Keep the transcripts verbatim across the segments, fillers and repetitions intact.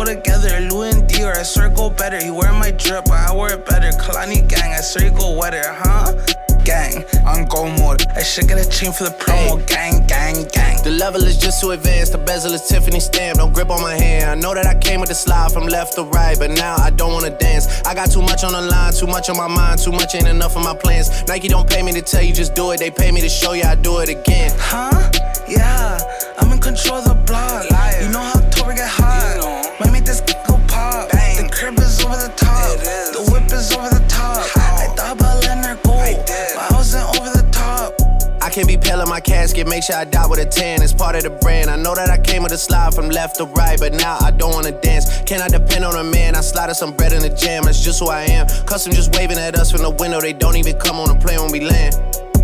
go together. Louis and Dior, I swear go better. He wear my drip, but I wear it better. Kalani gang, I swear you go wetter, huh? Gang, on go mode. I should get a chain for the promo. Ay. Gang, gang, gang. The level is just too advanced. The bezel is Tiffany stamp. Don't grip on my hand. I know that I came with the slide from left to right, but now I don't wanna dance. I got too much on the line, too much on my mind, too much ain't enough of my plans. Nike don't pay me to tell you just do it. They pay me to show you I do it again. Huh? Yeah, I'm in control of the block. Liar. You know how October get hot. You know. Might make this go pop. Bang. The crib is over the top. The whip is over the top. How? I thought about letting her go, but I wasn't over the top. I can't be pale in my casket, make sure I die with a tan. It's part of the brand. I know that I came with a slide from left to right, but now I don't wanna dance. Can I depend on a man? I slided some bread in the jam, that's just who I am. Custom just waving at us from the window, they don't even come on the plane when we land.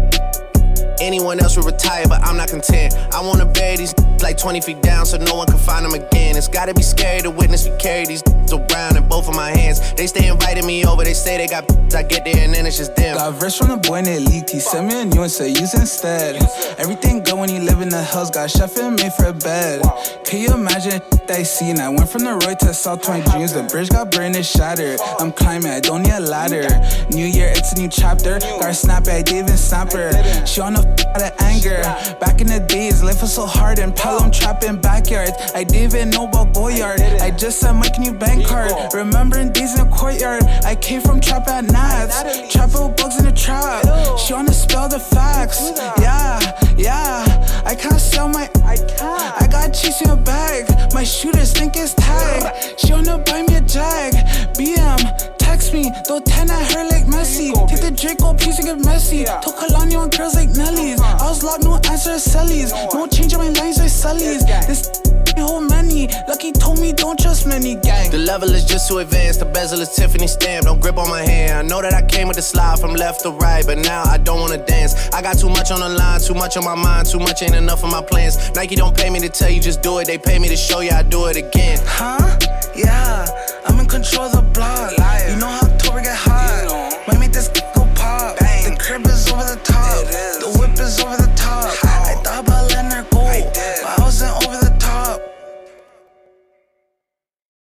Anyone else would retire, but I'm not content. I wanna bury these like twenty feet down so no one can find them again. It's gotta be scary to witness me carry these around in both of my hands. They stay inviting me over, they say they got I get there and then it's just them. Got verse from the boy and it leaked. He sent me a new and said use instead. Everything good when you live in the hills. Got chef and made for a bed. Can you imagine that I seen? I went from the Roy to South twenty dreams. The bridge got burned and shattered. I'm climbing, I don't need a ladder. New year, it's a new chapter. Got a snapper, I didn't even snap her. She on the out of anger. Back in the days, life was so hard and Pelham trapping backyards. I didn't even know about Goyard. I just said Mike, new bank card. Remembering days in the courtyard. I came from trap at Nats. Trapping with bugs in the trap. She wanna spell the facts. Yeah, yeah. I can't sell my. I can't. I got cheese in a bag. My shooters think it's tag. She wanna buy me a jag. B M. Text me, throw ten at her like Messi. Take the Draco piece and get messy. Told Kalani on girls like Nelly's. I was locked, no answer to Sellies. No change on my lines like Sully's. This whole many. Lucky told me don't trust many, gang. The level is just too advanced. The bezel is Tiffany stamp. Don't grip on my hand. I know that I came with the slide from left to right, but now I don't wanna dance. I got too much on the line, too much on my mind, too much ain't enough of my plans. Nike don't pay me to tell you just do it. They pay me to show you I do it again. Huh? Yeah, I'm in control of the block. Liar. You know how October get hot. You know. Might make this go pop. Bang. The crib is over the top. The